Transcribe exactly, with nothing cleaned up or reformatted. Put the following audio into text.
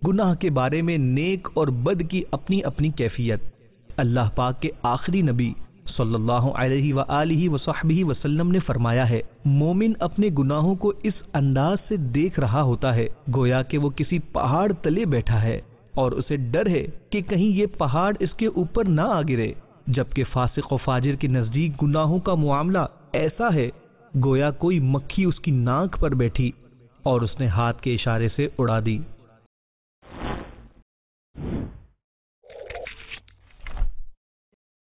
गुनाह के बारे में नेक और बद की अपनी अपनी कैफियत। अल्लाह पाक के आखिरी नबी सल्लल्लाहु अलैहि व आलिहि व सहबिहि वसल्लम ने फरमाया है, मोमिन अपने गुनाहों को इस अंदाज से देख रहा होता है गोया कि वो किसी पहाड़ तले बैठा है और उसे डर है कि कहीं ये पहाड़ इसके ऊपर ना आ गिरे, जबकि फासिक व फाजिर के नजदीक गुनाहों का मामला ऐसा है गोया कोई मक्खी उसकी नाक पर बैठी और उसने हाथ के इशारे से उड़ा दी।